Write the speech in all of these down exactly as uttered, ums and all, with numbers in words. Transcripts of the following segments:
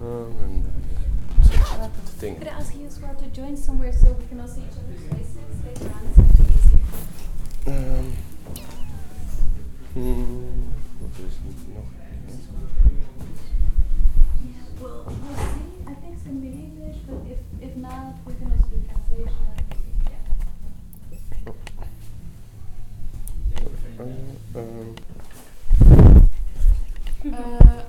Um, and uh, the thing. Could I ask you as well to join somewhere so we can all see each other's faces later on? It's going to be easier. Um, hmm, what is it? No. Yeah, well, we'll see. I think it's going to be English, but if, if not, we can also do translation. Uh, um. Uh,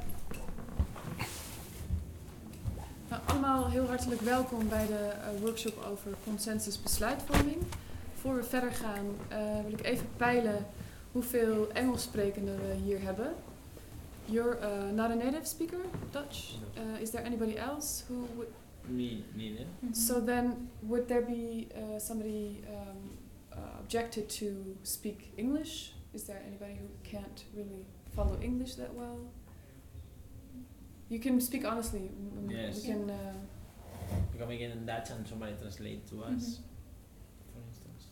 nou, allemaal heel hartelijk welkom bij de uh, workshop over consensusbesluitvorming. Voor we verder gaan uh, wil ik even peilen hoeveel Engels sprekenden we hier hebben. You're uh, not a native speaker, Dutch? Uh, is there anybody else who would... Me neither. Mm-hmm. So then, would there be uh, somebody um, uh, objected to speak English? Is there anybody who can't really follow English that well? You can speak honestly. M- Yes. We can. Uh, Because we can in Dutch and somebody translate to us, Mhm. for instance.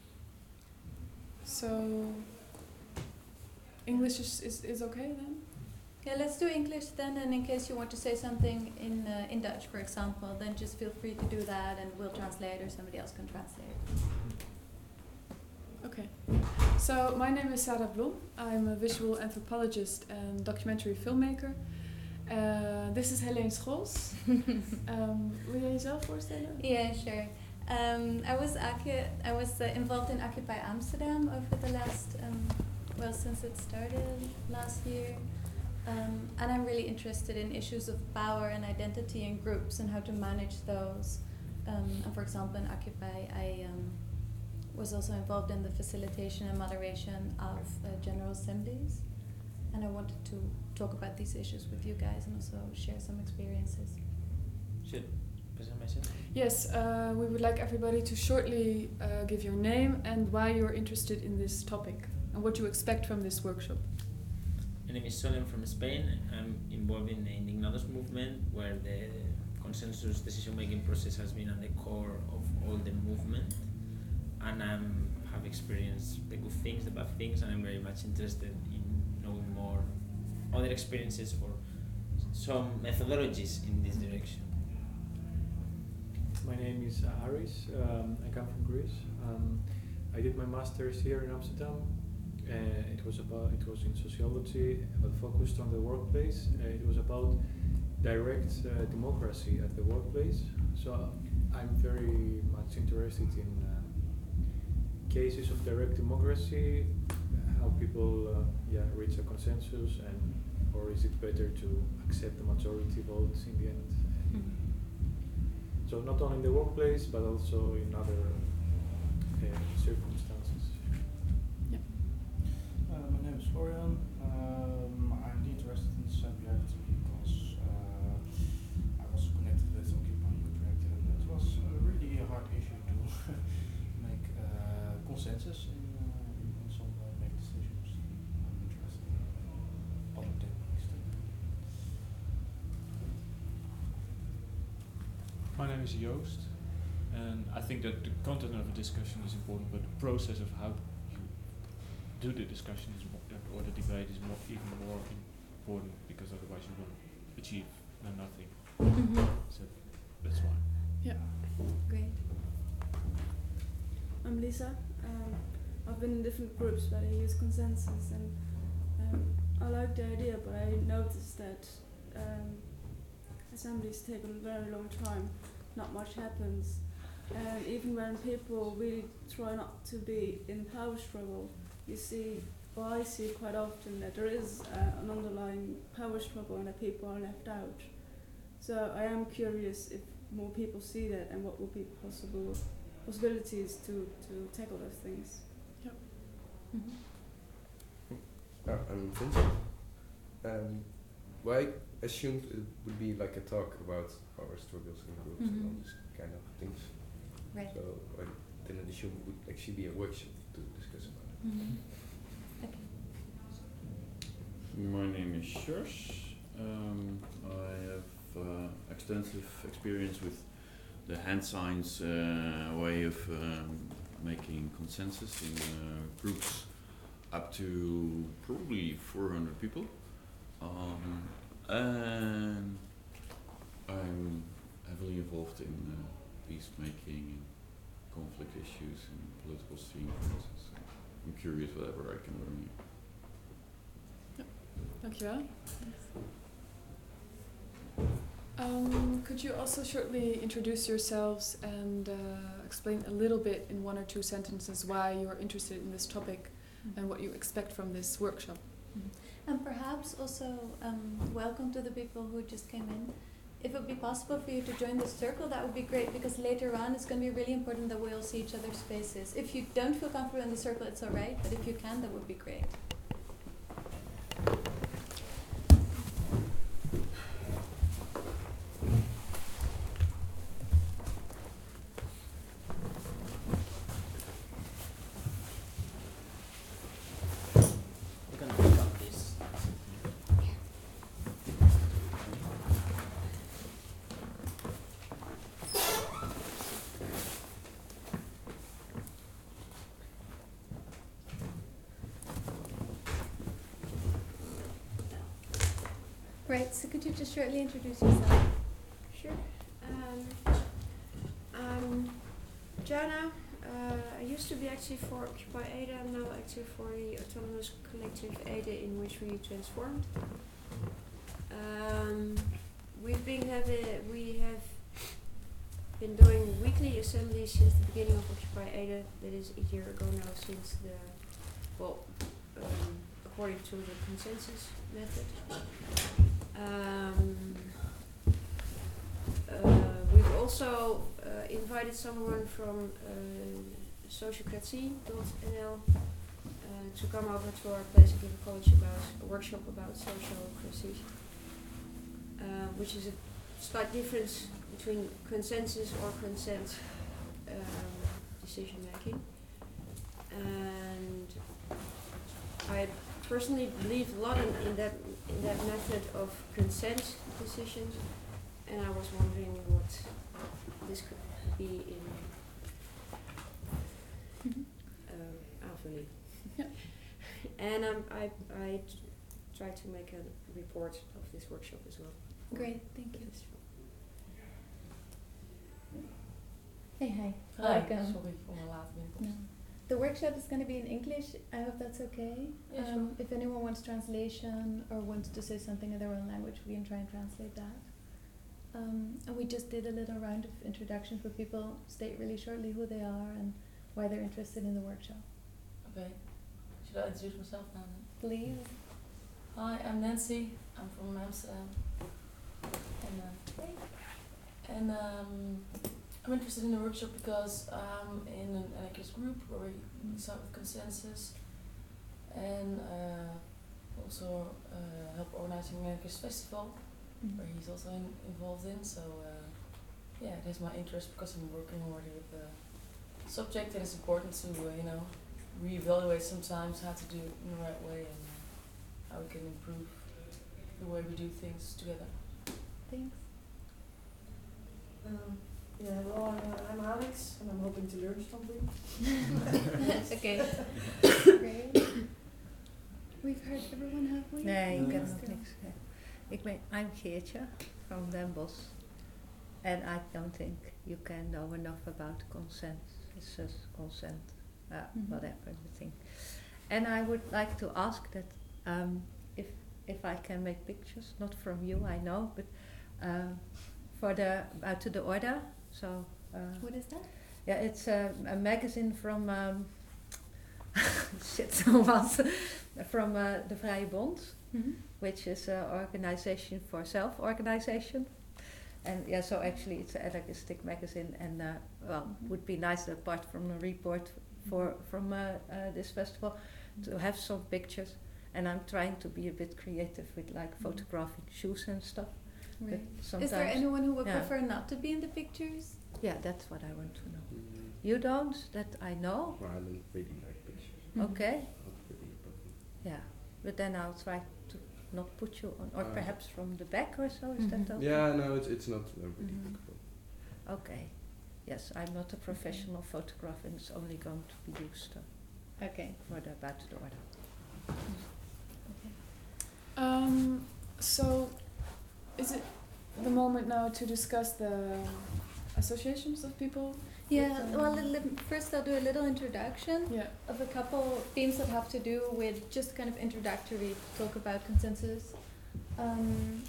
so, English is, is, is okay then? Yeah, let's do English then, and in case you want to say something in uh, in Dutch, for example, then just feel free to do that, and we'll translate, or somebody else can translate. Okay. So, my name is Sarah Blom. I'm a visual anthropologist and documentary filmmaker. Uh, this is Helene Scholz. um, wil je jezelf voorstellen? Yeah, sure. Um, I was acu- I was uh, involved in Occupy Amsterdam over the last, um, well, since it started last year. Um, and I'm really interested in issues of power and identity in groups and how to manage those. Um, and for example, in Occupy, I um, was also involved in the facilitation and moderation of uh, general assemblies. And I wanted to talk about these issues with you guys and also share some experiences. Should present myself? Yes, uh, we would like everybody to shortly uh, give your name and why you're interested in this topic and what you expect from this workshop. My name is Solen from Spain. I'm involved in the Indignados movement, where the consensus decision-making process has been at the core of all the movement. And I have experienced the good things, the bad things, and I'm very much interested in knowing more other experiences or some methodologies in this direction. My name is uh, Aris. Um, I come from Greece. Um, I did my master's here in Amsterdam. Uh, it was about it was in sociology, but focused on the workplace. Uh, it was about direct uh, democracy at the workplace. So I'm very much interested in uh, cases of direct democracy, how people uh, yeah reach a consensus, and or is it better to accept the majority votes in the end? Mm-hmm. So not only in the workplace, but also in other uh, circumstances. Yeah. Uh, my name is Florian. Um, I'm interested in the subject because uh, I was connected with Occupy Utrecht, and it was a really hard issue to make uh, consensus in, uh, in some uh, make decisions. I'm interested in other techniques too. My name is Joost, and I think that the content of the discussion is important, but the process of how you do the discussion is more, or the debate is more, even more important, because otherwise you will achieve no nothing. Mm-hmm. So that's why. Yeah. Great. I'm Lisa. Um, I've been in different groups, but I use consensus, and um, I like the idea, but I noticed that um, assemblies take a very long time. Not much happens, and even when people really try not to be in power struggle, you see, or I see quite often that there is uh, an underlying power struggle and that people are left out. So I am curious if more people see that, and what would be possible possibilities to, to tackle those things. Yep. Mm-hmm. Uh, I'm Vincent. Um, well, I assumed it would be like a talk about power struggles in groups and all Mhm. this kind of things. Right. So I didn't assume it would actually be a workshop to discuss about it. Mm-hmm. Okay. My name is Sjors. Um, I have uh, extensive experience with the hand signs uh, way of um, making consensus in uh, groups up to probably four hundred people. Um, and I'm heavily involved in uh, peacemaking and conflict issues and political scene, for instance. I'm curious whatever I can learn here. Dankjewel. Um, could you also shortly introduce yourselves and uh, explain a little bit in one or two sentences why you're interested in this topic Mm-hmm. and what you expect from this workshop? Mm-hmm. And perhaps also um, welcome to the people who just came in. If it would be possible for you to join the circle, that would be great, because later on it's going to be really important that we all see each other's faces. If you don't feel comfortable in the circle, it's alright, but if you can, that would be great. You can pick up this. Right, so could you just shortly introduce yourself? Sure. Um, I'm Jana. Uh, I used to be actually for Occupy Ada, I'm now active for the autonomous collective Ada in which we transformed. Um, we've been having, we have been doing weekly assemblies since the beginning of Occupy Ada. That is a year ago now, since the, well, um, according to the consensus method. Um, uh, we've also uh, invited someone from uh, sociocratie dot n l uh, to come over to our place and give a college about a workshop about sociocracy, uh, which is a slight difference between consensus or consent um, decision making. And I personally believe a lot in, in that in that method of consent decisions, and I was wondering what this could be in uh, aanvulling. Yeah. And um, I I t- try to make a report of this workshop as well. Great, thank you. This- Hey, hi. Hi, Welcome. sorry voor mijn late No. binnenkomst. The workshop is going to be in English. I hope that's okay. Yeah, sure. um, if anyone wants translation or wants to say something in their own language, we can try and translate that. Um, and we just did a little round of introduction for people, state really shortly who they are and why they're interested in the workshop. Okay. Should I introduce myself now then? Please. Hi, I'm Nancy. I'm from Amsterdam. And, uh, and um, I'm interested in the workshop because I'm in an anarchist group where we start with consensus and uh, also uh, help organizing an anarchist festival Mm-hmm. where he's also in, involved in. So uh, yeah, it has my interest because I'm working already with the subject, and it's important to uh, you know reevaluate sometimes how to do it in the right way and uh, how we can improve the way we do things together. Thanks. Um, yeah, well, uh, I'm Alex and I'm hoping to learn something. Okay. Great. We've heard everyone, have we? Nee, ik heb Yes, nog girl. niks gezegd. Ik ben, I'm Geertje from Den Bosch. And I don't think you can know enough about consent. It's just consent, uh, Mhm. whatever you think. And I would like to ask that um, if if I can make pictures, not from you, I know, but uh, for the out to the order. So uh, What is that? yeah, it's a, a magazine from um, shit, so was from uh, the Vrije Bond, Mm-hmm. which is an organization for self-organization. And yeah, so actually it's an anarchistic magazine, and uh, well, Mhm. would be nice apart from a report for from uh, uh, this festival to have some pictures. And I'm trying to be a bit creative with like Mhm. photographing shoes and stuff. Right. But Is sometimes, there anyone who would yeah. prefer not to be in the pictures? yeah, that's what I want to know. Mm, You don't? That I know. well, I don't really like pictures. Mhm. Okay. Not really, but Yeah, but then I'll try to not put you on, or Ah. perhaps from the back or so. Is Mhm. that okay? yeah, no, it's it's not uh, really Mhm. difficult. Okay. Yes, I'm not a professional photographer, and it's only going to be used uh, Okay. for the about the order. Okay. Um, so, is it the moment now to discuss the associations of people. Yeah, with, um, well, li- li- first I'll do a little introduction Yeah. of a couple themes that have to do with just kind of introductory talk about consensus. Um,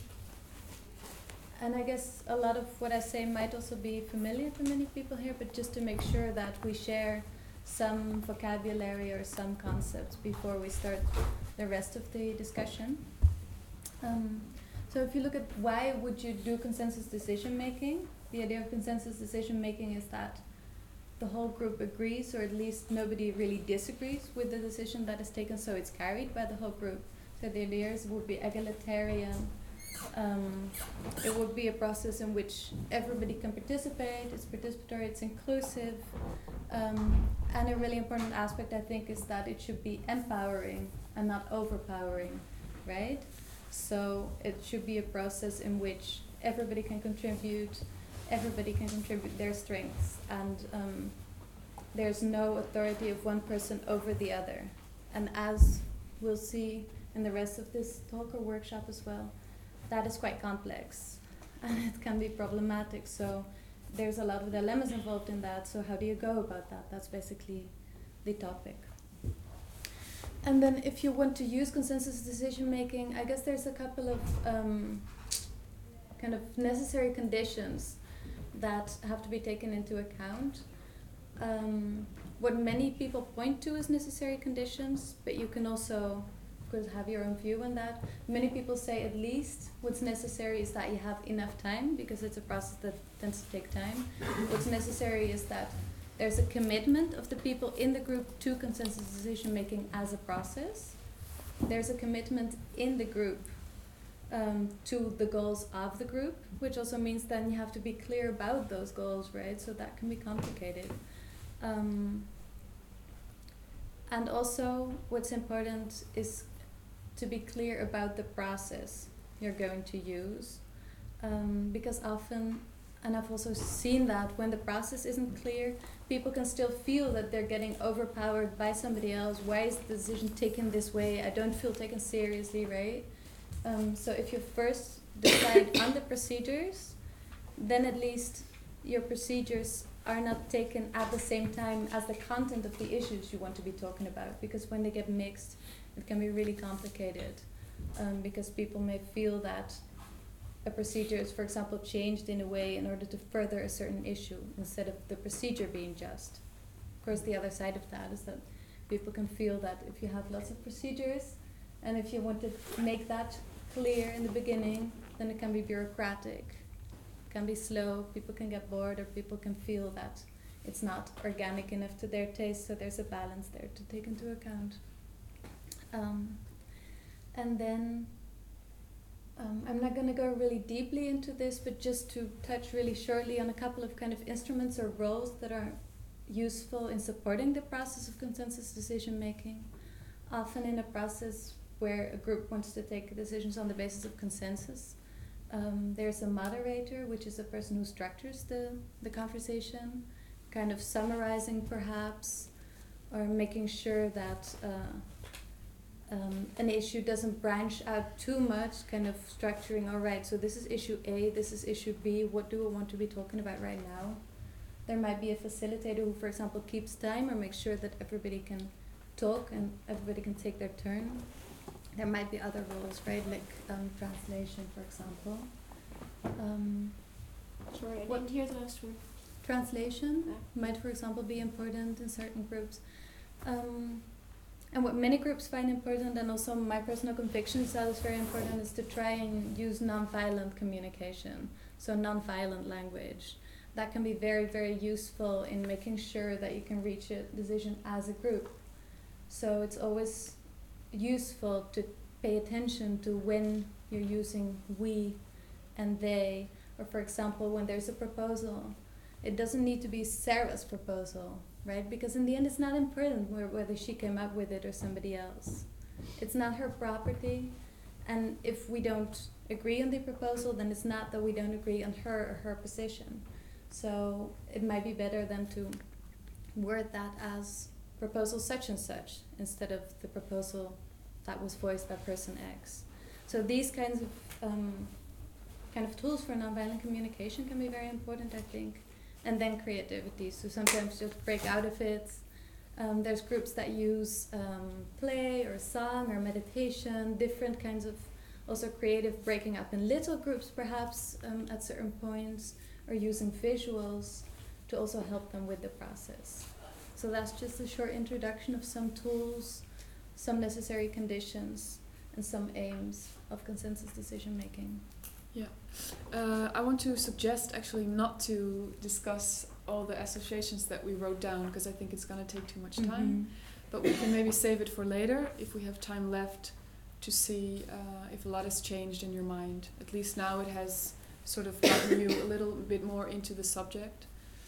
and I guess a lot of what I say might also be familiar to many people here, but just to make sure that we share some vocabulary or some concepts before we start the rest of the discussion. Um, so if you look at why would you do consensus decision making, the idea of consensus decision making is that the whole group agrees, or at least nobody really disagrees with the decision that is taken, so it's carried by the whole group. So the idea is it would be egalitarian. Um, it would be a process in which everybody can participate, it's participatory, it's inclusive. Um, and a really important aspect, I think, is that it should be empowering and not overpowering, right? So it should be a process in which everybody can contribute, everybody can contribute their strengths, and um, there's no authority of one person over the other. And as we'll see in the rest of this talk or workshop as well, that is quite complex and it can be problematic. So there's a lot of dilemmas involved in that. So how do you go about that? That's basically the topic. And then if you want to use consensus decision making, I guess there's a couple of um, kind of necessary conditions that have to be taken into account. Um, what many people point to as necessary conditions, but you can also, of course, have your own view on that. Many people say at least what's necessary is that you have enough time, because it's a process that tends to take time. What's necessary is that there's a commitment of the people in the group to consensus decision making as a process. There's a commitment in the group um, to the goals of the group, which also means then you have to be clear about those goals, right? So that can be complicated. Um, and also what's important is to be clear about the process you're going to use, um, because often, and I've also seen that when the process isn't clear, people can still feel that they're getting overpowered by somebody else. Why is the decision taken this way? I don't feel taken seriously, right? Um, so if you first decide on the procedures, then at least your procedures are not taken at the same time as the content of the issues you want to be talking about, because when they get mixed, it can be really complicated, um, because people may feel that a procedure is, for example, changed in a way in order to further a certain issue instead of the procedure being just. Of course, the other side of that is that people can feel that if you have lots of procedures and if you want to make that clear in the beginning, then it can be bureaucratic, it can be slow, people can get bored, or people can feel that it's not organic enough to their taste, so there's a balance there to take into account. Um, and then Um, I'm not going to go really deeply into this, but just to touch really shortly on a couple of kind of instruments or roles that are useful in supporting the process of consensus decision making. Often in a process where a group wants to take decisions on the basis of consensus, um, there's a moderator, which is a person who structures the, the conversation, kind of summarizing perhaps, or making sure that uh, Um, an issue doesn't branch out too much, kind of structuring, all right, so this is issue A, this is issue B, what do we want to be talking about right now? There might be a facilitator who, for example, keeps time or makes sure that everybody can talk and everybody can take their turn. There might be other roles, right, like um, translation, for example. Um, Sorry, I what- didn't hear the last word. Translation Yeah. might, for example, be important in certain groups. Um, And what many groups find important, and also my personal conviction is that is very important, is to try and use non-violent communication, so non-violent language. That can be very, very useful in making sure that you can reach a decision as a group. So it's always useful to pay attention to when you're using we and they, or for example, when there's a proposal. It doesn't need to be Sarah's proposal, right? Because in the end, it's not important where, whether she came up with it or somebody else. It's not her property, and if we don't agree on the proposal, then it's not that we don't agree on her or her position. So it might be better than to word that as proposal such and such instead of the proposal that was voiced by person X. So these kinds of um, kind of tools for nonviolent communication can be very important, I think. And then creativity, so sometimes just break out of it. Um, there's groups that use um, play or song or meditation, different kinds of also creative breaking up in little groups perhaps um, at certain points, or using visuals to also help them with the process. So that's just a short introduction of some tools, some necessary conditions, and some aims of consensus decision making. Yeah, uh, I want to suggest actually not to discuss all the associations that we wrote down, because I think it's going to take too much time. Mm-hmm. But we can maybe save it for later if we have time left to see uh, if a lot has changed in your mind. At least now it has sort of gotten you a little bit more into the subject.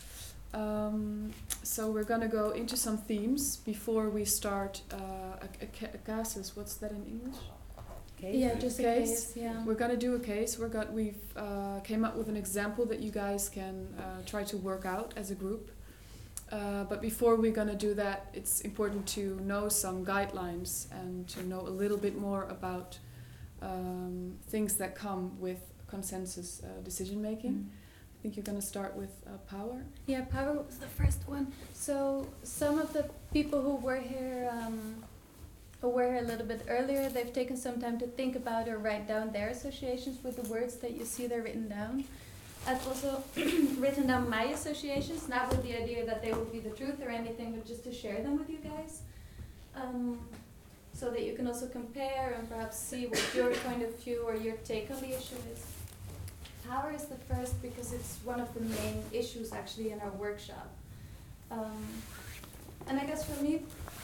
Um, so we're going to go into some themes before we start uh, a, a, ca- a casus. What's that in English? Case? Yeah, just a Case. case, yeah. We're gonna do a case. We're got we've uh, came up with an example that you guys can uh, try to work out as a group. Uh, but before we're gonna do that, it's important to know some guidelines and to know a little bit more about um, things that come with consensus uh, decision making. Mm. I think you're gonna start with uh, power. Yeah, power was the first one. So some of the people who were here, um, who were here a little bit earlier, they've taken some time to think about or write down their associations with the words that you see there written down. I've also written down my associations, not with the idea that they would be the truth or anything, but just to share them with you guys. Um, so that you can also compare and perhaps see what your point of view or your take on the issue is. Power is the first because it's one of the main issues actually in our workshop. Um, and I guess for me,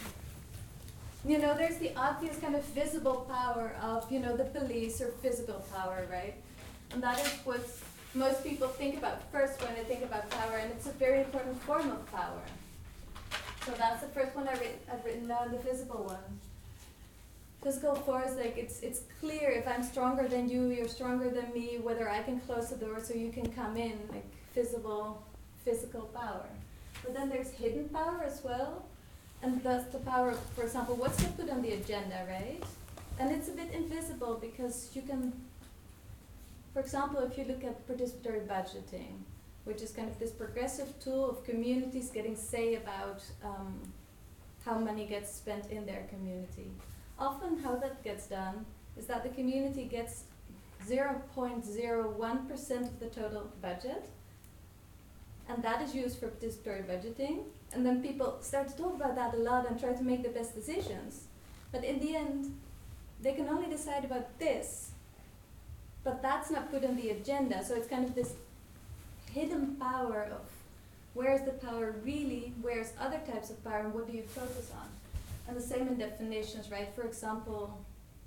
you know, there's the obvious kind of visible power of, you know, the police or physical power, right? And that is what most people think about first when they think about power, and it's a very important form of power. So that's the first one I writ- I've written down, the visible one. Physical force, like it's it's clear if I'm stronger than you, you're stronger than me, whether I can close the door so you can come in, like visible, physical power. But then there's hidden power as well. And thus the power, for example, what's to put on the agenda, right? And it's a bit invisible because you can, for example, if you look at participatory budgeting, which is kind of this progressive tool of communities getting say about um, how money gets spent in their community. Often how that gets done is that the community gets zero point zero one percent of the total budget, and that is used for participatory budgeting. And then people start to talk about that a lot and try to make the best decisions. But in the end, they can only decide about this. But that's not put on the agenda. So it's kind of this hidden power of where's the power really, where's other types of power, and what do you focus on? And the same in definitions, right? For example,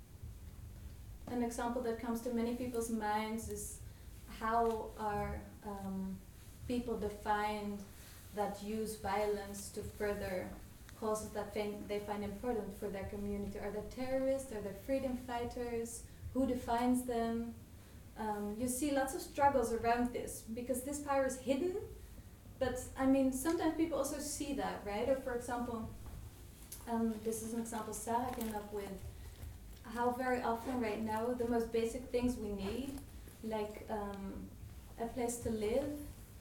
an example that comes to many people's minds is how are um, people defined that use violence to further causes that fin- they find important for their community. Are they terrorists? Are they freedom fighters? Who defines them? Um, you see lots of struggles around this because this power is hidden, but I mean, sometimes people also see that, right? Or for example, um, this is an example Sarah came up with, how very often right now the most basic things we need, like um, a place to live,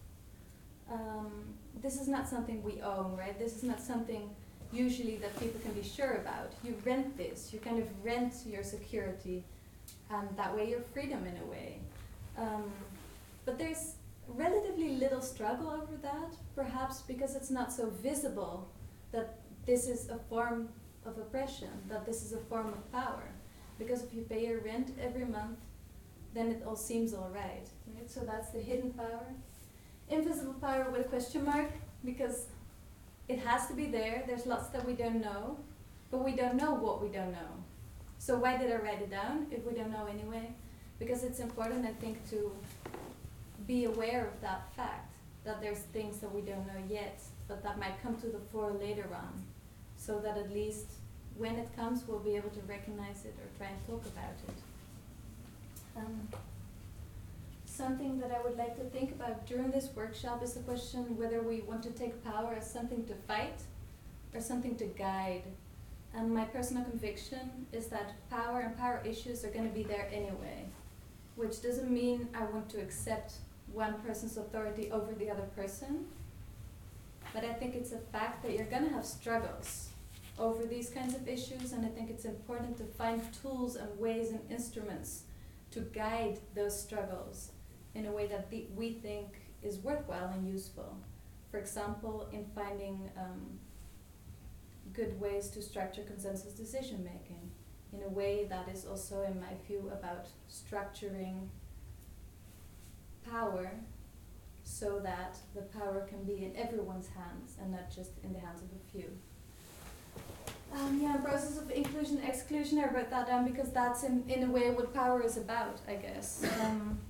um, this is not something we own, right? This is not something usually that people can be sure about. You rent this, you kind of rent your security, and that way your freedom in a way. Um, but there's relatively little struggle over that, perhaps because it's not so visible that this is a form of oppression, that this is a form of power. Because if you pay your rent every month, then it all seems all right, right? So that's the hidden power. Invisible power with a question mark, because it has to be there. There's lots that we don't know, but we don't know what we don't know. So why did I write it down if we don't know anyway? Because it's important, I think, to be aware of that fact, that there's things that we don't know yet, but that might come to the fore later on, so that at least when it comes, we'll be able to recognize it or try and talk about it. Um, Something that I would like to think about during this workshop is the question whether we want to take power as something to fight or something to guide. And my personal conviction is that power and power issues are going to be there anyway. which doesn't mean I want to accept one person's authority over the other person, but I think it's a fact that you're gonna have struggles over these kinds of issues, and I think it's important to find tools and ways and instruments to guide those struggles in a way that the, we think is worthwhile and useful. For example, in finding um, good ways to structure consensus decision making in a way that is also, in my view, about structuring power so that the power can be in everyone's hands and not just in the hands of a few. Um, yeah, process of inclusion, exclusion, I wrote that down because that's in, in a way what power is about, I guess. Um,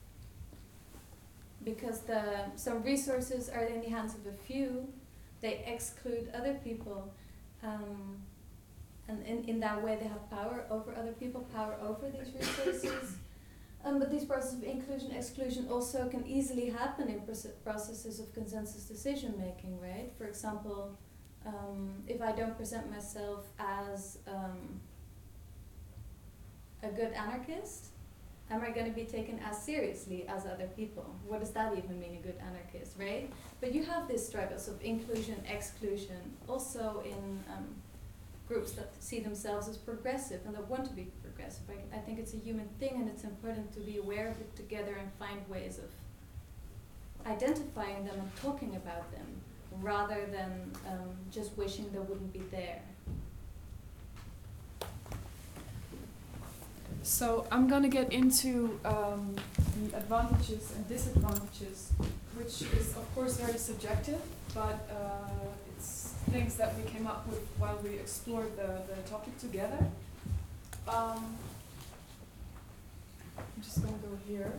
because the some resources are in the hands of a few, they exclude other people, um, and in, in that way they have power over other people, power over these resources. Um, but these processes of inclusion, exclusion also can easily happen in proce- processes of consensus decision making, right? For example, um, if I don't present myself as um, a good anarchist, am I going to be taken as seriously as other people? What does that even mean, a good anarchist, right? But you have these struggles of inclusion, exclusion, also in um, groups that see themselves as progressive and that want to be progressive. I, I think it's a human thing, and it's important to be aware of it together and find ways of identifying them and talking about them, rather than um, just wishing they wouldn't be there. So I'm going to get into um, the advantages and disadvantages, which is of course very subjective, but uh, it's things that we came up with while we explored the, the topic together. Um, I'm just going to go here.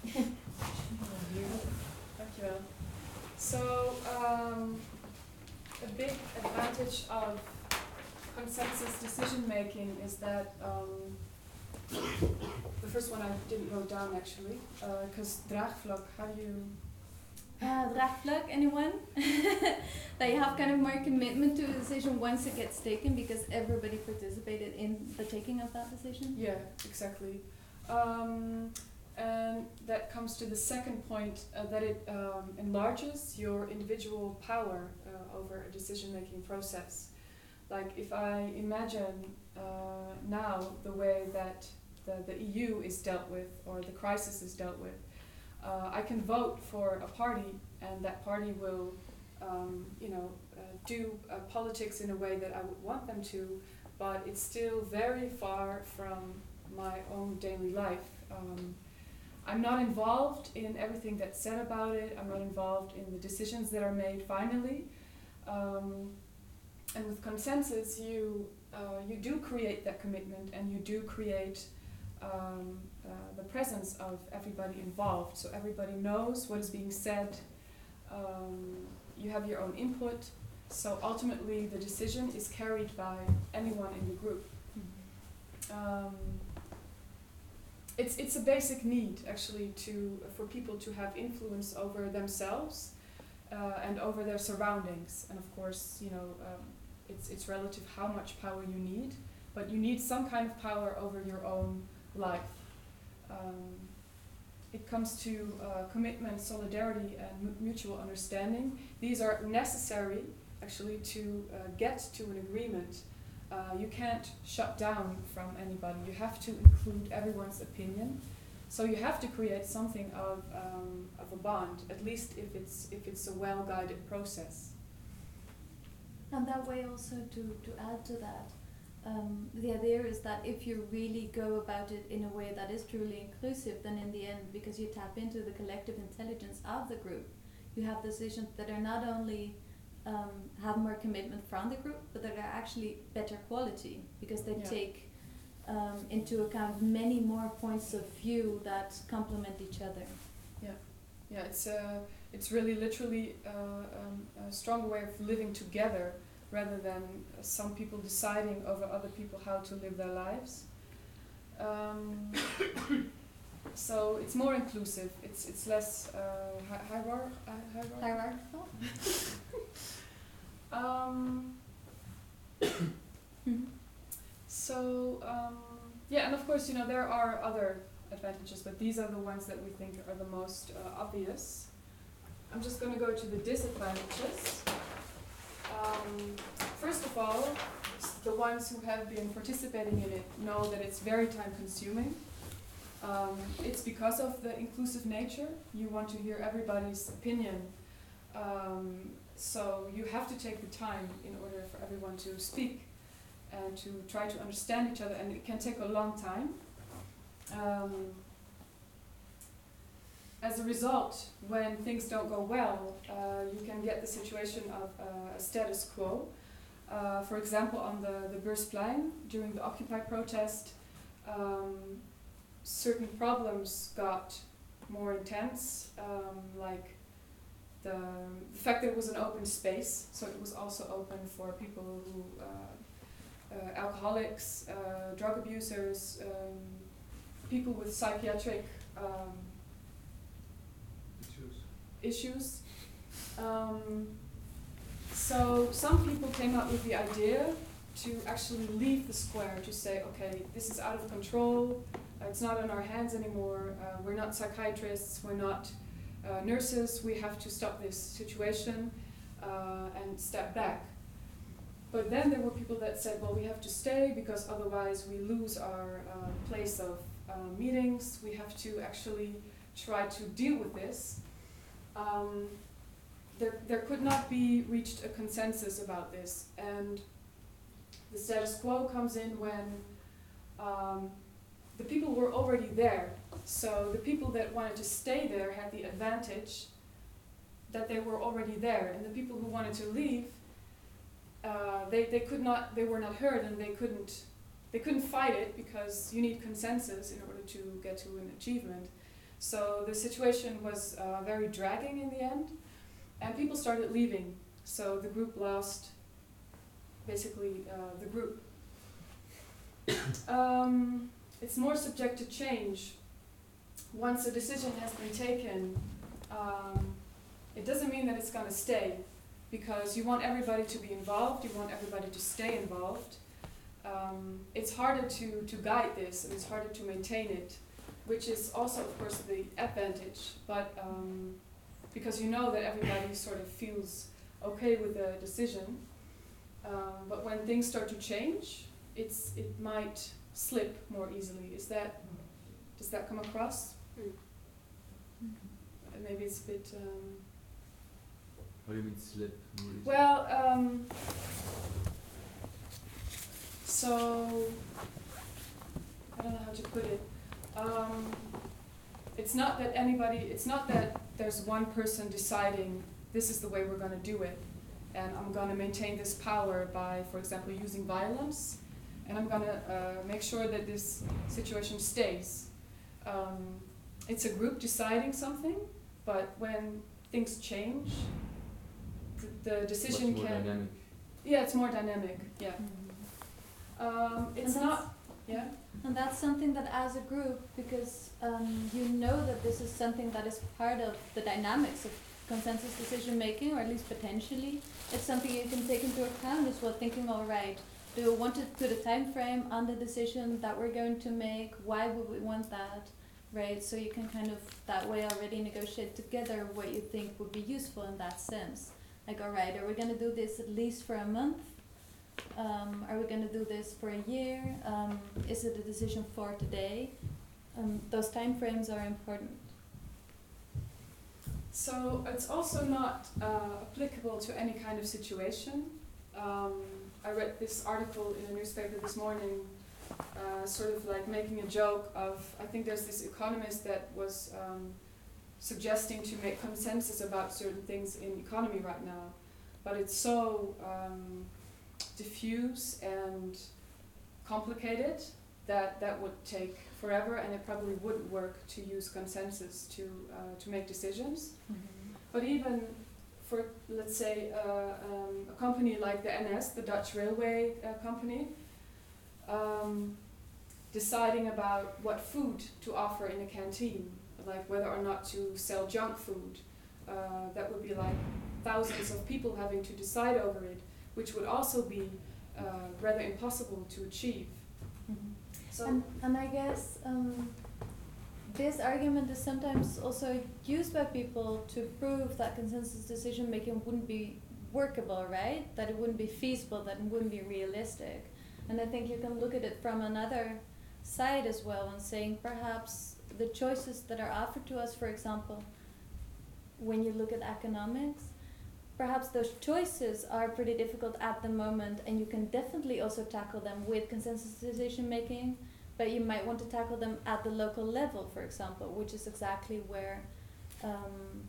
Dankjewel. So um, a big advantage of consensus decision making is that um, the first one I didn't wrote down actually, because uh, draagvlak, how do you... Uh, draagvlak, anyone? That you have kind of more commitment to a decision once it gets taken because everybody participated in the taking of that decision? Yeah, exactly. Um, and that comes to the second point, uh, that it um, enlarges your individual power uh, over a decision-making process. Like if I imagine uh, now the way that the, the E U is dealt with, or the crisis is dealt with, uh, I can vote for a party, and that party will, um, you know, uh, do uh, politics in a way that I would want them to, but it's still very far from my own daily life. Um, I'm not involved in everything that's said about it. I'm not involved in the decisions that are made finally. Um, and with consensus, you uh, you do create that commitment, and you do create um, uh, the presence of everybody involved. So everybody knows what is being said. Um, you have your own input. So ultimately, the decision is carried by anyone in the group. Um, it's it's a basic need actually to for people to have influence over themselves uh, and over their surroundings. And of course, you know, um, it's it's relative how much power you need, but you need some kind of power over your own life. Um, it comes to uh, commitment, solidarity, and mu- mutual understanding. These are necessary actually to uh, get to an agreement. Uh, you can't shut down from anybody. You have to include everyone's opinion. So you have to create something of um, of a bond, at least if it's if it's a well-guided process. And that way also to, to add to that, um, the idea is that if you really go about it in a way that is truly inclusive, then in the end, because you tap into the collective intelligence of the group, you have decisions that are not only um, have more commitment from the group, but that are actually better quality, because they Yeah. take um, into account many more points of view that complement each other. Yeah, yeah. It's uh, it's really literally uh, um, a stronger way of living together, rather than uh, some people deciding over other people how to live their lives. Um, so it's more inclusive. It's it's less uh, hi- hierarch- hi- hierarch- Hierarchical? Um, so um, yeah, and of course, you know, there are other advantages, but these are the ones that we think are the most uh, obvious. I'm just going to go to the disadvantages. Um, first of all, the ones who have been participating in it know that it's very time consuming. Um, it's because of the inclusive nature. You want to hear everybody's opinion. Um, so you have to take the time in order for everyone to speak and to try to understand each other, and it can take a long time. Um, as a result, when things don't go well, uh, you can get the situation of uh, a status quo. Uh, for example, on the, the Beursplein, during the Occupy protest, um, certain problems got more intense, um, like the, the fact that it was an open space, so it was also open for people who, uh, uh, alcoholics, uh, drug abusers, um, people with psychiatric um, Issues. issues. Um, so some people came up with the idea to actually leave the square, to say, okay, this is out of control, uh, it's not in our hands anymore, uh, we're not psychiatrists, we're not uh, nurses, we have to stop this situation uh, and step back. But then there were people that said, well, we have to stay because otherwise we lose our uh, place of uh, meetings, we have to actually try to deal with this. Um, there, there could not be reached a consensus about this, and the status quo comes in when um, the people were already there. So the people that wanted to stay there had the advantage that they were already there, and the people who wanted to leave, uh, they, they could not, they were not heard, and they couldn't, they couldn't fight it because you need consensus in order to get to an achievement. So the situation was uh, very dragging in the end, and people started leaving. So the group lost basically uh, the group. um, it's more subject to change. Once a decision has been taken, um, it doesn't mean that it's going to stay, because you want everybody to be involved, you want everybody to stay involved. Um, it's harder to, to guide this, and it's harder to maintain it, which is also, of course, the advantage, but um, because you know that everybody sort of feels okay with the decision. Um, but when things start to change, it's it might slip more easily. Is that, does that come across? Mm. Uh, maybe it's a bit... Um, What do you mean slip? more easily? well, um, so, I don't know how to put it. Um, it's not that anybody, it's not that there's one person deciding this is the way we're going to do it, and I'm going to maintain this power by, for example, using violence, and I'm going to uh, make sure that this situation stays. Um, it's a group deciding something, but when things change, the, the decision Much more can... dynamic. Yeah, it's more dynamic, yeah. Um, it's And not, yeah? And that's something that as a group, because um, you know that this is something that is part of the dynamics of consensus decision making, or at least potentially, it's something you can take into account as well, thinking, all right, do we want to put a time frame on the decision that we're going to make? Why would we want that? Right, so you can kind of that way already negotiate together what you think would be useful in that sense. Like, all right, are we going to do this at least for a month? Um, are we going to do this for a year? Um, is it a decision for today? Um, those time frames are important. So it's also not uh, applicable to any kind of situation. Um, I read this article in a newspaper this morning, uh, sort of like making a joke of, I think there's this economist that was um, suggesting to make consensus about certain things in economy right now, but it's so um, diffuse and complicated that that would take forever, and it probably wouldn't work to use consensus to uh, to make decisions. Mm-hmm. But even for, let's say, uh, um, a company like the N S, the Dutch railway uh, company, um, deciding about what food to offer in a canteen, like whether or not to sell junk food, uh, that would be like thousands of people having to decide over it, which would also be uh, rather impossible to achieve. Mm-hmm. So And, and I guess um, this argument is sometimes also used by people to prove that consensus decision making wouldn't be workable, right? That it wouldn't be feasible, that it wouldn't be realistic. And I think you can look at it from another side as well and saying perhaps the choices that are offered to us, for example, when you look at economics, perhaps those choices are pretty difficult at the moment, and you can definitely also tackle them with consensus decision making, but you might want to tackle them at the local level, for example, which is exactly where um,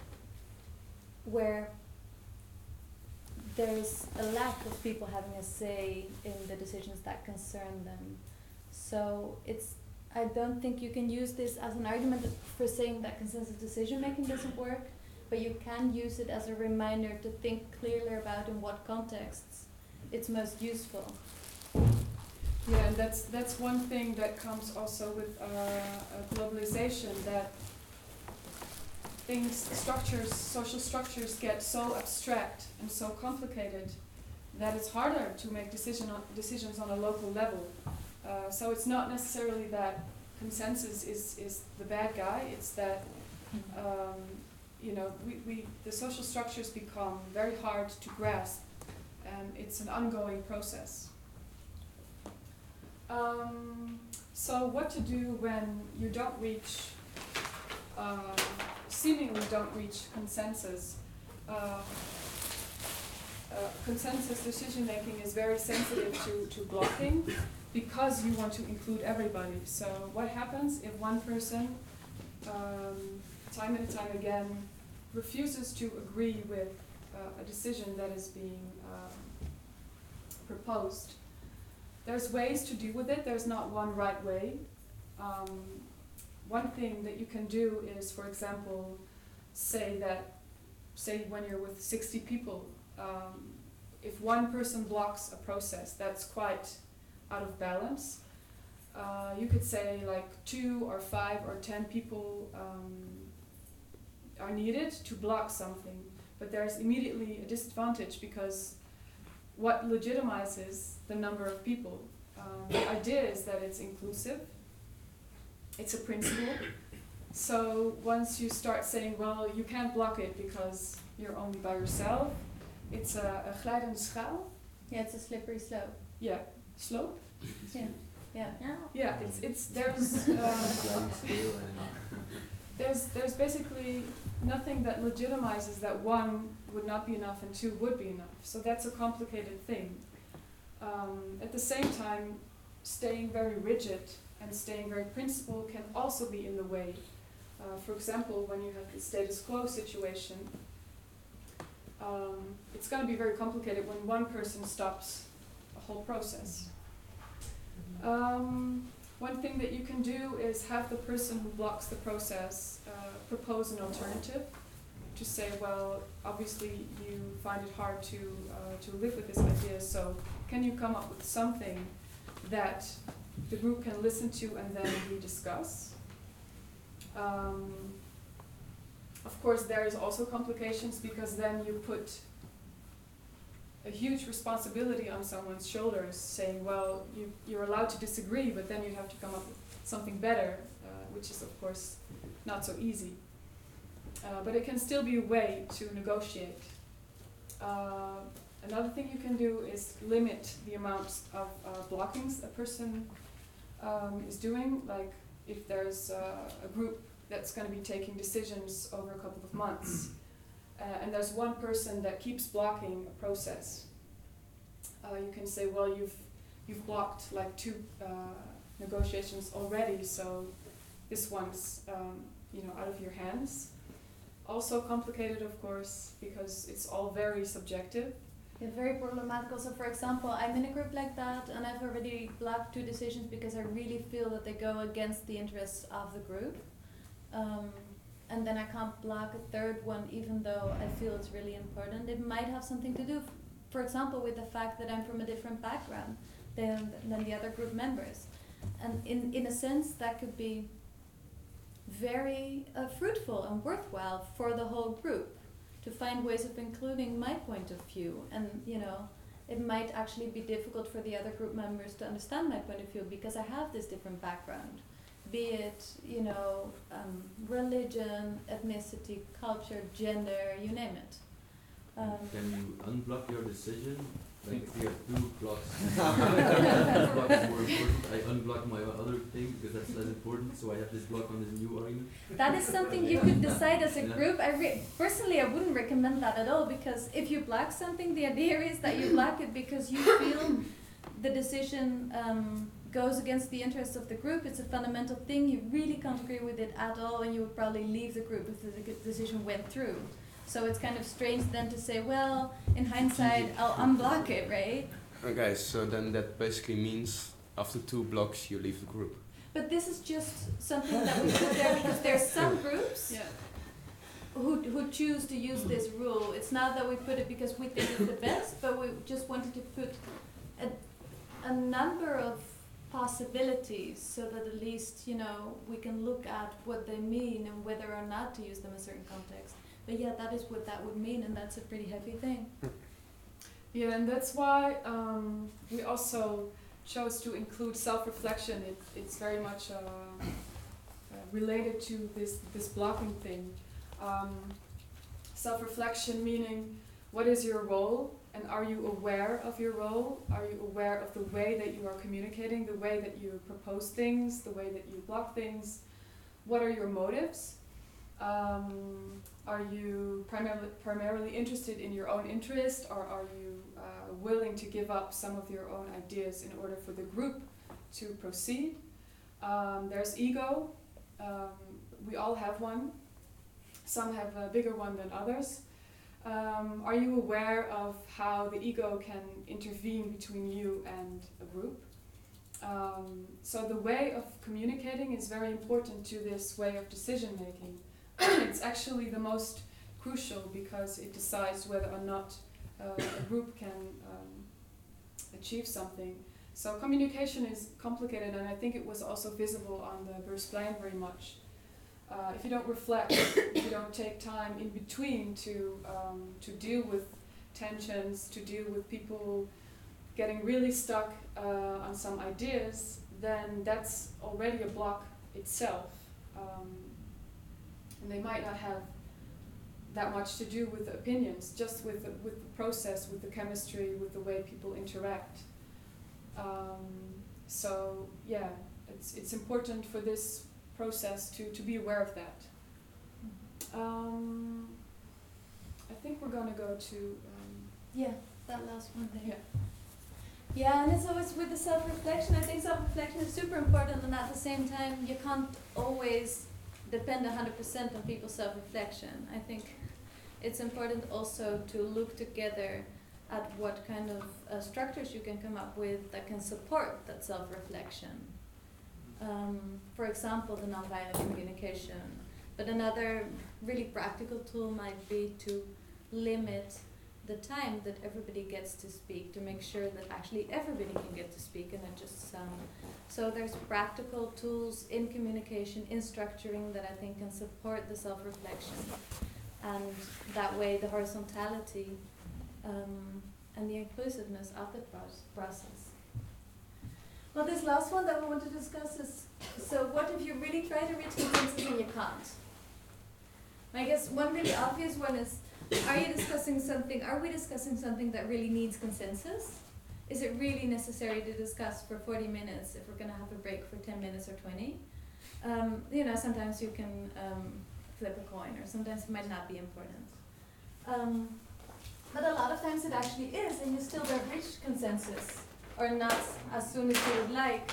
where there's a lack of people having a say in the decisions that concern them. So it's I don't think you can use this as an argument for saying that consensus decision making doesn't work, but you can use it as a reminder to think clearly about in what contexts it's most useful. Yeah, and that's that's one thing that comes also with uh, uh, globalization, that things, structures, social structures get so abstract and so complicated that it's harder to make decision on, decisions on a local level. Uh, so it's not necessarily that consensus is, is the bad guy, it's that um, you know, we, we the social structures become very hard to grasp, and it's an ongoing process. Um, so what to do when you don't reach, uh, seemingly don't reach consensus? Uh, uh, consensus decision making is very sensitive to, to blocking because you want to include everybody. So what happens if one person, um, time and time again, refuses to agree with uh, a decision that is being um, proposed? There's ways to deal with it. There's not one right way. Um, one thing that you can do is, for example, say that, say when you're with sixty people, um, if one person blocks a process that's quite out of balance, uh, you could say like two or five or ten people um, are needed to block something, but there's immediately a disadvantage because what legitimizes the number of people? Um, the idea is that it's inclusive, it's a principle. So once you start saying, well, you can't block it because you're only by yourself, it's a, a glijdende schaal. Yeah, it's a slippery slope. Yeah, slope. Yeah, yeah, yeah. Yeah, it's it's there's uh, there's there's basically nothing that legitimizes that one would not be enough and two would be enough. So that's a complicated thing. Um, at the same time, staying very rigid and staying very principled can also be in the way. Uh, for example, when you have the status quo situation, um, it's going to be very complicated when one person stops a whole process. Um, one thing that you can do is have the person who blocks the process uh, propose an alternative. To say, well, obviously you find it hard to uh, to live with this idea, so can you come up with something that the group can listen to and then we discuss? Um, of course, there is also complications because then you put a huge responsibility on someone's shoulders, saying, well, you, you're allowed to disagree, but then you have to come up with something better, uh, which is, of course, not so easy. Uh, but it can still be a way to negotiate. Uh, another thing you can do is limit the amounts of uh, blockings a person um, is doing. Like if there's uh, a group that's going to be taking decisions over a couple of months, uh, and there's one person that keeps blocking a process, uh, you can say, well, you've you've blocked like two uh, negotiations already, so this one's um, you know out of your hands. Also complicated, of course, because it's all very subjective. Yeah, very problematical. So, for example, I'm in a group like that, and I've already blocked two decisions because I really feel that they go against the interests of the group. Um, and then I can't block a third one, even though I feel it's really important. It might have something to do, f- for example, with the fact that I'm from a different background than, than the other group members. And in, in a sense, that could be very uh, fruitful and worthwhile for the whole group to find ways of including my point of view. And, you know, it might actually be difficult for the other group members to understand my point of view because I have this different background. be it, you know, um, religion, ethnicity, culture, gender, you name it. Um, Can you unblock your decision? Like if you have two blocks, this block is more important. I unblock my other thing because that's less important. So I have this block on this new argument. That is something you could decide as a Yeah. group. I re- personally, I wouldn't recommend that at all, because if you block something, the idea is that you block it because you feel the decision um, goes against the interests of the group. It's a fundamental thing. You really can't agree with it at all, and you would probably leave the group if the de- decision went through. So it's kind of strange then to say, well, in hindsight, I'll unblock it, right? Okay, so then that basically means after two blocks you leave the group. But this is just something that we put there because there's some groups Yeah. who who choose to use this rule. It's not that we put it because we think it's the best, but we just wanted to put a, a number of possibilities so that at least, you know, we can look at what they mean and whether or not to use them in a certain context. But yeah, that is what that would mean, and that's a pretty heavy thing. Yeah, and that's why um, we also chose to include self-reflection. It, it's very much uh, uh, related to this, this blocking thing. Um, self-reflection meaning, what is your role, and are you aware of your role? Are you aware of the way that you are communicating, the way that you propose things, the way that you block things? What are your motives? Um, are you primarily, primarily interested in your own interest, or are you uh, willing to give up some of your own ideas in order for the group to proceed? Um, there's ego. Um, we all have one. Some have a bigger one than others. Um, are you aware of how the ego can intervene between you and a group? Um, so the way of communicating is very important to this way of decision making. It's actually the most crucial because it decides whether or not uh, a group can um, achieve something. So communication is complicated, and I think it was also visible on the Beursplein very much. Uh, if you don't reflect, if you don't take time in between to um, to deal with tensions, to deal with people getting really stuck uh, on some ideas, then that's already a block itself. Um, and they might not have that much to do with the opinions, just with the, with the process, with the chemistry, with the way people interact. Um, so yeah, it's it's important for this process to, to be aware of that. Um, I think we're gonna go to um, Yeah, that last one there. yeah. Yeah, and it's always with the self-reflection. I think self-reflection is super important, and at the same time, you can't always depend one hundred percent on people's self-reflection. I think it's important also to look together at what kind of uh, structures you can come up with that can support that self-reflection. Um, for example, the nonviolent communication. But another really practical tool might be to limit the time that everybody gets to speak, to make sure that actually everybody can get to speak and not just some. So there's practical tools in communication, in structuring, that I think can support the self-reflection. And that way the horizontality um, and the inclusiveness of the proce- process. Well, this last one that we want to discuss is, so what if you really try to reach consensus and you can't? I guess one really obvious one is, are you discussing something, are we discussing something that really needs consensus? Is it really necessary to discuss for forty minutes if we're going to have a break for ten minutes or twenty? Um, you know, sometimes you can um, flip a coin, or sometimes it might not be important. Um, but a lot of times it actually is, and you still don't reach consensus, or not as soon as you would like.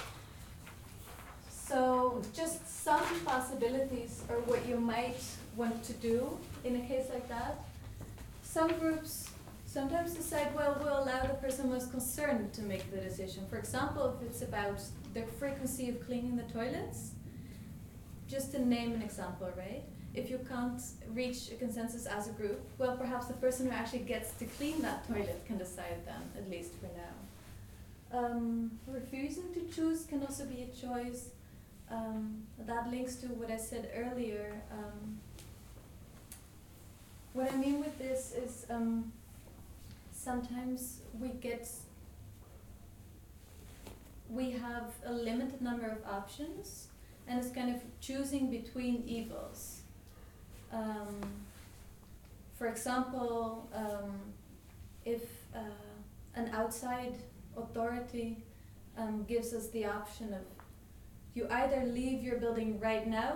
So just some possibilities are what you might want to do in a case like that. Some groups sometimes decide, well, we'll allow the person most concerned to make the decision. For example, if it's about the frequency of cleaning the toilets, just to name an example, right? If you can't reach a consensus as a group, well, perhaps the person who actually gets to clean that toilet can decide then, at least for now. Um, refusing to choose can also be a choice. Um, that links to what I said earlier. Um, what I mean with this is um, sometimes we get, we have a limited number of options, and it's kind of choosing between evils. Um, for example, um, if uh, an outside authority um, gives us the option of you either leave your building right now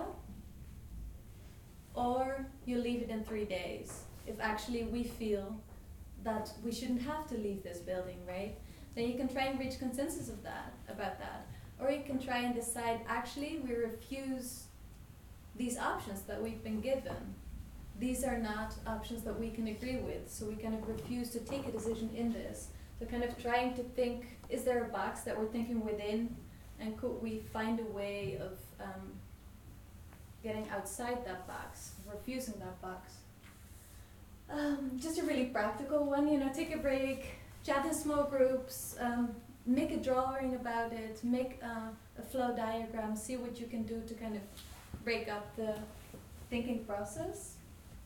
or you leave it in three days. If actually we feel that we shouldn't have to leave this building, right? Then you can try and reach consensus of that, about that. Or you can try and decide, actually, we refuse these options that we've been given. These are not options that we can agree with, so we kind of refuse to take a decision in this. So kind of trying to think, is there a box that we're thinking within, and could we find a way of um, getting outside that box, refusing that box? Um, just a really practical one, you know, take a break, chat in small groups, um, make a drawing about it, make uh, a flow diagram, see what you can do to kind of break up the thinking process.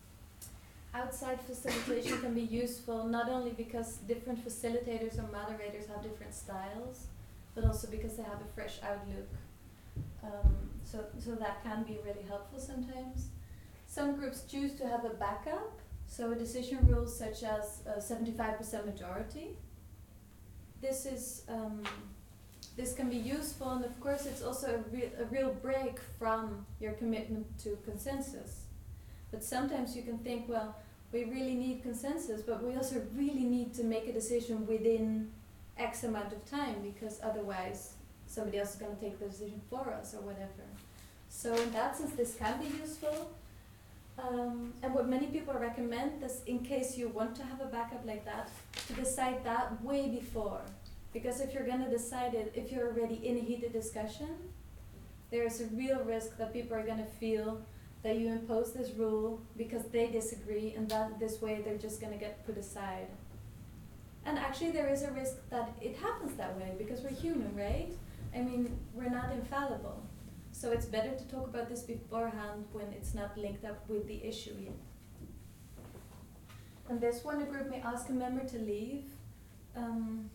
Outside facilitation can be useful not only because different facilitators or moderators have different styles, but also because they have a fresh outlook. Um, so, so that can be really helpful sometimes. Some groups choose to have a backup, so a decision rule such as a seventy-five percent majority. This is um, this can be useful, and of course it's also a, re a real break from your commitment to consensus. But sometimes you can think, well, we really need consensus, but we also really need to make a decision within X amount of time, because otherwise somebody else is going to take the decision for us or whatever. So in that sense, this can be useful. Um, and what many people recommend is, in case you want to have a backup like that, to decide that way before. Because if you're going to decide it, if you're already in a heated discussion, there's a real risk that people are going to feel that you impose this rule because they disagree, and that this way they're just going to get put aside. And actually there is a risk that it happens that way, because we're human, right? I mean, we're not infallible. So it's better to talk about this beforehand when it's not linked up with the issue yet. And this one, a group may ask a member to leave. Um,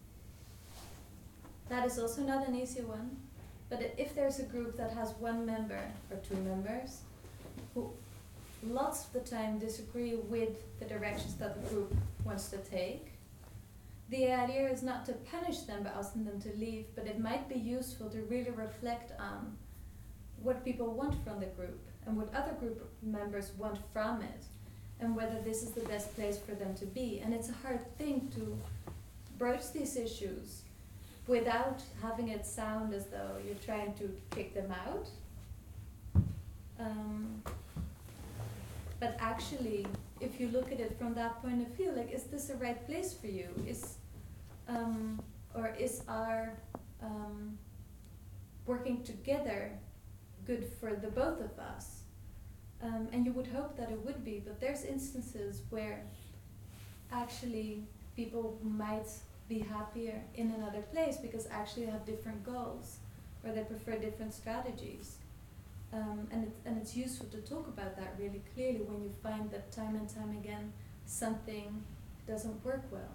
that is also not an easy one. But if there's a group that has one member or two members who lots of the time disagree with the directions that the group wants to take, the idea is not to punish them by asking them to leave, but it might be useful to really reflect on what people want from the group and what other group members want from it, and whether this is the best place for them to be. And it's a hard thing to broach these issues without having it sound as though you're trying to kick them out. Um, but actually, if you look at it from that point of view, like, is this the right place for you? Is, um, or is our um, working together good for the both of us? Um, and you would hope that it would be, but there's instances where actually people might be happier in another place because actually they have different goals, or they prefer different strategies. Um, and, it, and it's useful to talk about that really clearly when you find that time and time again something doesn't work well.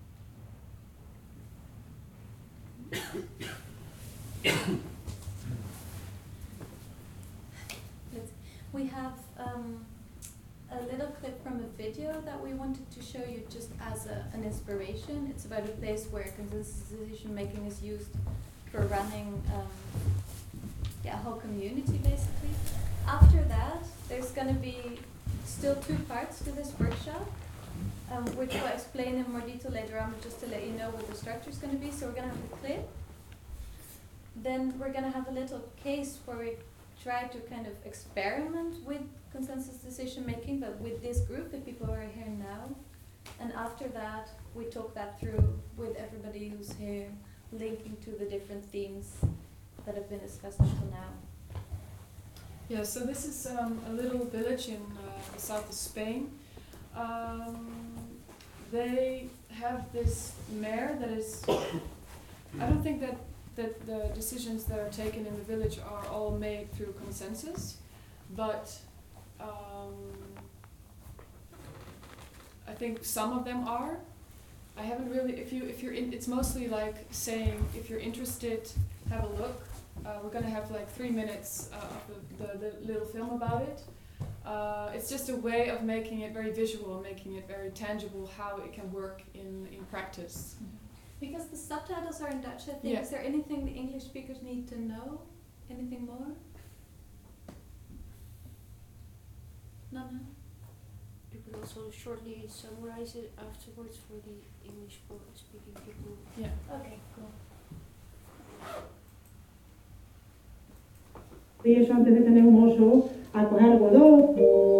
Let's, we have um, a little clip from a video that we wanted to show you just as a, an inspiration. It's about a place where consensus decision making is used for running um, yeah, a whole community basically. After that, there's going to be still two parts to this workshop, um, which we'll explain in more detail later on, but just to let you know what the structure is going to be. So we're going to have a clip. Then we're going to have a little case where we try to kind of experiment with consensus decision making, but with this group, the people who are here now. And after that, we talk that through with everybody who's here, linking to the different themes that have been discussed until now. Yeah, so this is um, a little village in uh, the south of Spain. Um, they have this mayor that is, I don't think that, that the decisions that are taken in the village are all made through consensus, but um, I think some of them are. I haven't really, if you, if you're in, it's mostly like saying, if you're interested, have a look. Uh, we're going to have like three minutes uh, of the, the, the little film about it. Uh, it's just a way of making it very visual, making it very tangible how it can work in, in practice. Because the subtitles are in Dutch, I think. Yeah. Is there anything the English speakers need to know? Anything more? No, no. You can also shortly summarize it afterwards for the English speaking people. Yeah. Okay, cool. Y eso antes de tener un oso, a coger algodón.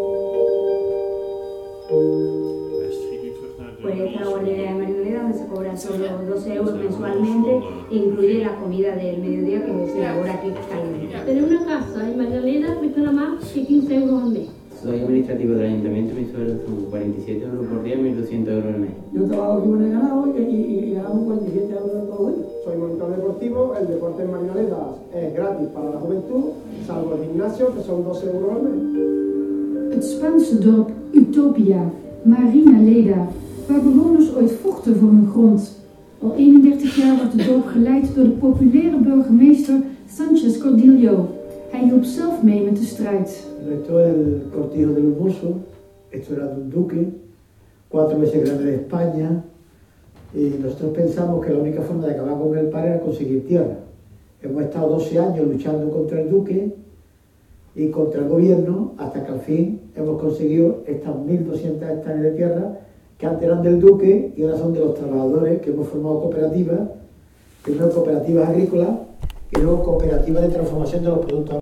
Pues esta guardería de Marinaleda, donde se cobra solo doce euros mensualmente, incluye la comida del mediodía que se elabora aquí caliente. Tener una casa en Marinaleda cuesta nada más que quince euros al mes. Soy administrativo del ayuntamiento, mi sueldo son cuarenta y siete euros por día y mil doscientos euros al mes. Yo trabajo aquí en el ganado y, y, y ganamos cuarenta y siete euros todos los días. Soy monitor deportivo, el deporte en Marinaleda es gratis para la juventud, salvo el gimnasio, que son doce euros al mes. Het Spaanse dorp Utopia, Marinaleda, waar bewoners ooit vochten voor hun grond. Al eenendertig jaar wordt het dorp geleid door de populaire burgemeester Sánchez Cordillo. Hij hielp zelf mee met de strijd. Esto es el cortijo del Urboso, esto era de un duque, cuatro veces grande de España, y nosotros pensamos que la única forma de acabar con el padre era conseguir tierra. Hemos estado doce años luchando contra el duque y contra el gobierno, hasta que al fin hemos conseguido estas mil doscientas hectáreas de tierra que antes eran del duque y ahora son de los trabajadores, que hemos formado cooperativas, primero cooperativas agrícolas y luego cooperativas de transformación de los productos